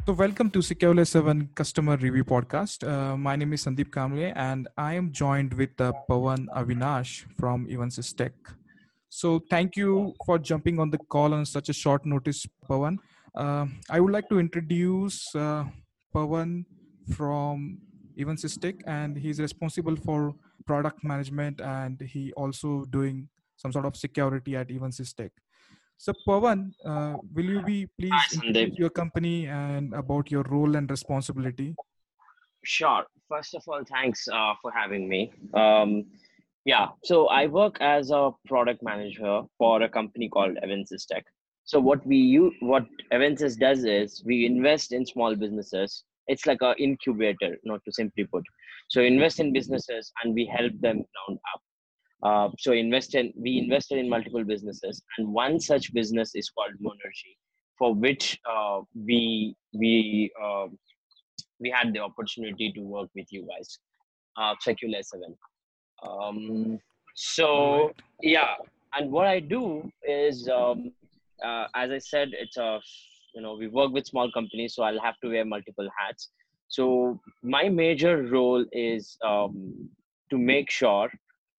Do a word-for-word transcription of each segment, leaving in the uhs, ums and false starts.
So, welcome to Secure seven Customer Review Podcast. Uh, my name is Sandeep Kamle, and I am joined with uh, Pawan Avinash from Evansys Tech. So, thank you for jumping on the call on such a short notice, Pawan. Uh, I would like to introduce uh, Pawan from Evansys Tech, and he's responsible for product management, and he also doing some sort of security at Evansys Tech. So, Pawan, uh, will you be Hi, please Sandeep. introduce your company and about your role and responsibility? Sure. First of all, thanks uh, for having me. Um, yeah, so I work as a product manager for a company called Evinsys Tech. So what we use, what Evinsys does is we invest in small businesses. It's like a incubator, not to simply put. So invest in businesses and we help them ground up. Uh, so invest in we invested in multiple businesses, and one such business is called Monergy, for which uh, we we uh, we had the opportunity to work with you guys, uh, Secular seven. Um, All so right. yeah, and what I do is, um, uh, as I said, it's a you know we work with small companies, so I'll have to wear multiple hats. So my major role is um, to make sure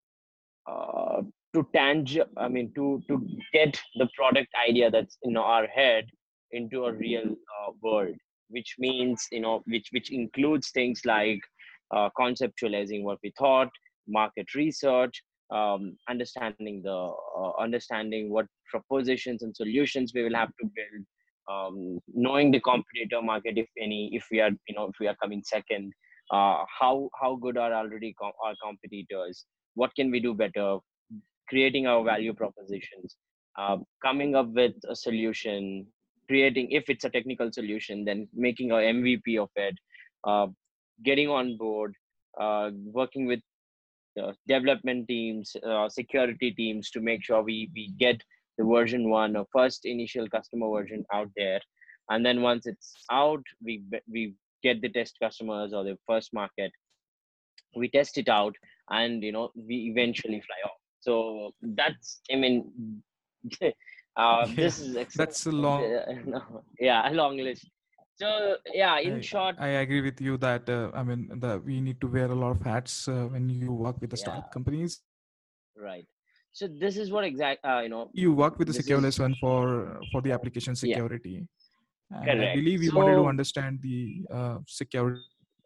uh, to tangi- I mean to to get the product idea that's in our head into a real uh, world, which means you know which which includes things like uh, conceptualizing what we thought, market research, um, understanding the uh, understanding what propositions and solutions we will have to build, um, knowing the competitor market, if any, if we are you know if we are coming second, uh, how how good are already com- our competitors, what can we do better, creating our value propositions, uh, coming up with a solution, creating, if it's a technical solution, then making a M V P of it, uh, getting on board, uh, working with uh, development teams, uh, security teams to make sure we, we get the version one or first initial customer version out there. And then once it's out, we, we get the test customers or the first market, we test it out, and you know we eventually fly off. So that's, I mean, uh, Yeah, this is ex- that's a long. no, yeah, a long list. So yeah, in I short, I agree with you that uh, I mean the we need to wear a lot of hats uh, when you work with the yeah, startup companies. right. So this is what exact uh, you know You work with the this Secureless is one for for the application yeah, security, and I correct. believe you wanted to So understand the uh, security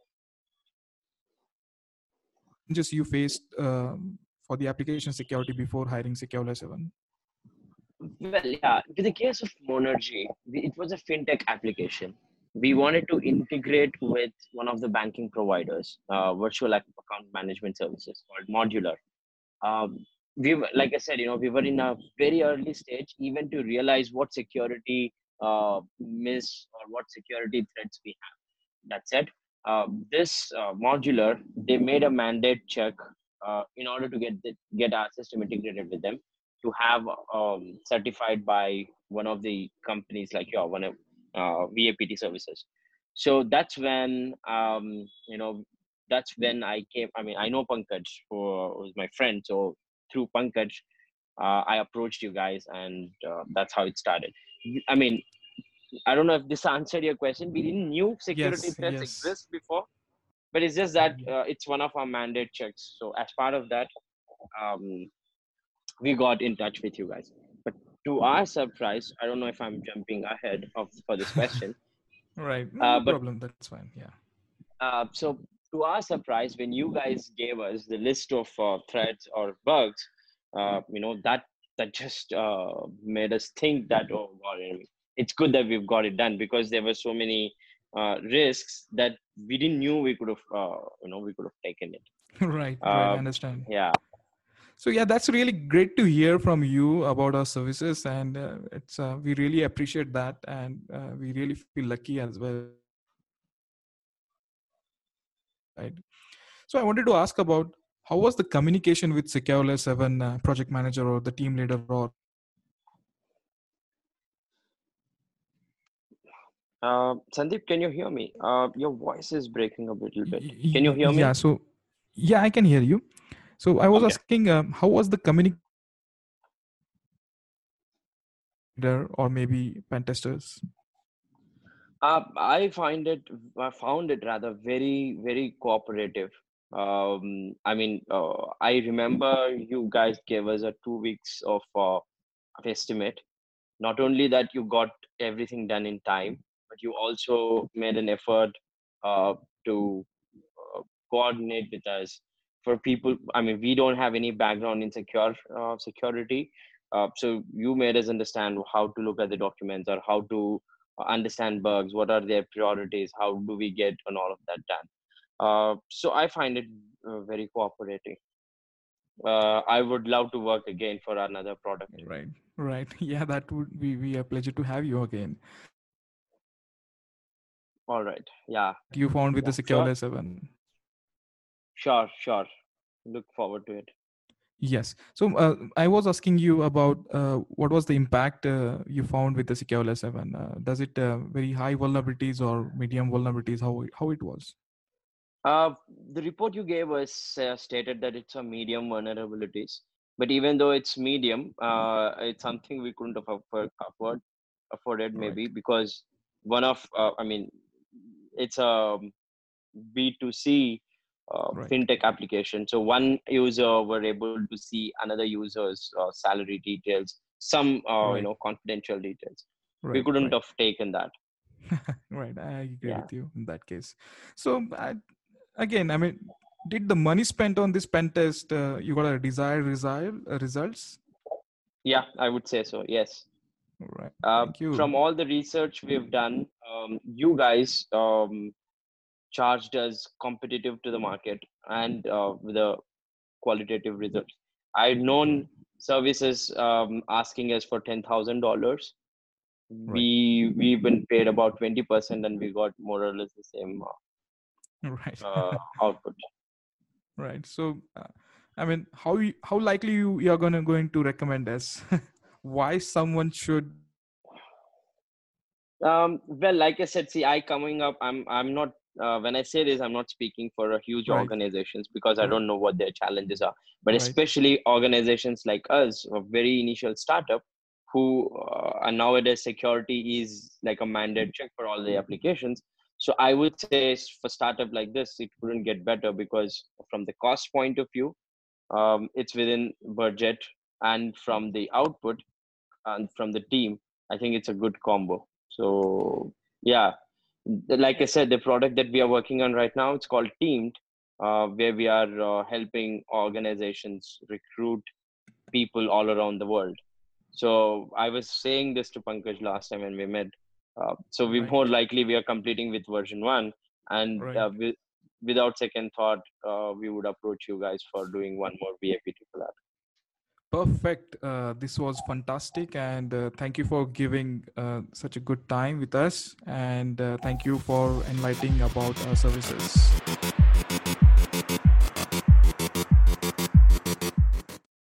challenges you faced um, for the application security before hiring Secureless seven. well, yeah, in the case of Monergy, we- it was a fintech application. We wanted to integrate with one of the banking providers, uh, virtual account management services called Modular. um, we were, like I said, you know, we were in a very early stage, even to realize what security uh, miss or what security threats we have. That said, uh, this uh, modular, they made a mandate check uh, in order to get the, get our system integrated with them, to have um, certified by one of the companies like your one of uh, V A P T services. So that's when um, you know that's when I came. I mean, I know Pankaj, who was my friend. So through Pankaj, uh, I approached you guys, and uh, that's how it started. I mean, I don't know if this answered your question. We didn't knew security Yes, threats yes. exist before, but it's just that uh, it's one of our mandate checks. So as part of that, um, we got in touch with you guys. But to our surprise, I don't know if I'm jumping ahead of for this question, Right. No, uh, no but problem. That's fine. Yeah. uh, so to our surprise, when you guys gave us the list of uh, threats or bugs, uh, you know that that just uh, made us think that, oh god, you know, it's good that we've got it done, because there were so many uh, risks that we didn't knew we could have uh, you know we could have taken it. Right, right. I Uh, understand. yeah, So yeah, that's really great to hear from you about our services, and uh, it's uh, we really appreciate that, and uh, we really feel lucky as well that you are working with us on the side. So I wanted to ask about how was the communication with Secureless seven uh, project manager or the team leader or uh, Sandeep, can you hear me? Uh, your voice is breaking a little bit. Y- Can you y- hear yeah. me? So yeah, I can hear you. So I was Okay. asking, um, how was the communication with Secureless seven or maybe pen testers? Uh, I find it, I found it rather very, very cooperative. Um, I mean, uh, I remember you guys gave us a two weeks of, uh, of estimate. Not only that you got everything done in time, but you also made an effort uh, to uh, coordinate with us. For people, I mean, we don't have any background in secure uh, security, uh, so you made us understand how to look at the documents or how to uh, understand bugs, what are their priorities, how do we get on all of that done. Uh, so I find it uh, very cooperating. uh, I would love to work again for another product. Right, right. Yeah, that would be, be a pleasure to have you again. So, uh, what was the impact uh, All right, yeah, that you found with the yeah, sure, Secure seven? sure, sure. Look forward to it. Yes. So uh, I was asking you about uh, what was the impact uh, you found with the Secure seven? Uh, does it uh, very high vulnerabilities or medium vulnerabilities? How how it was? Uh, the report you gave us uh, stated that it's a medium vulnerabilities, but even though it's medium, uh, it's something we couldn't have afford, afford afforded Right. maybe because one of, uh, I mean, it's a B two C uh, Right. fintech application. So one user were able to see another user's uh, salary details, some uh, you Right. know confidential details. We Right. couldn't Right. have taken that. Right. I agree Yeah. with you in that case. So I, again, I mean, did the money spent on this pen test uh, you got a desired result uh, results? Yeah, I would say so. Yes. Right. Uh, Thank you. from all the research we've done, um, you guys um, charged us competitive to the market and uh, with a qualitative results. I'd known services um, asking us for ten thousand dollars. Right. We we've been paid about twenty percent, and we got more or less the same Right. uh, output. Right. So, uh, I mean, how you, how likely you you're gonna going to recommend us? Why someone should? Um, well, like I said, see, I coming up, I'm I'm not uh, when I say this, I'm not speaking for a huge Right. organizations because I Right. don't know what their challenges are. But Right. especially organizations like us, a very initial startup, who uh, and nowadays security is like a mandate check for all the applications. So I would say for startup like this, it couldn't get better because from the cost point of view, um, it's within budget, and from the output and from the team, I think it's a good combo. So yeah, like I said, the product that we are working on right now, it's called Teamed, uh, where we are uh, helping organizations recruit people all around the world. So I was saying this to Pankaj last time when we met. Uh, so we Right. more likely we are completing with version one, and Right. uh, with, without second thought, uh, we would approach you guys for doing one more V I P triple R. Perfect. Uh, this was fantastic, and uh, thank you for giving uh, such a good time with us, and uh, thank you for enlightening about our services.